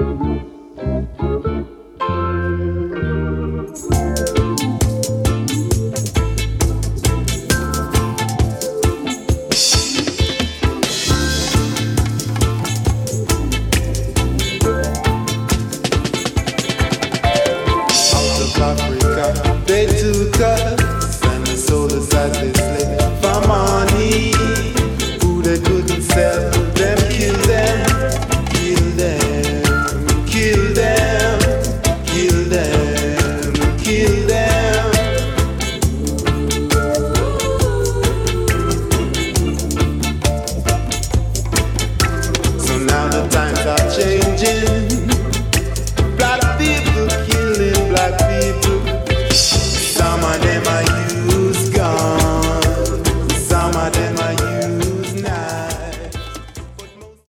They took us and the soldiers as they slave for money. Who they couldn't sell, them kill them, kill them, kill them, kill them, kill them. So now the times are changing.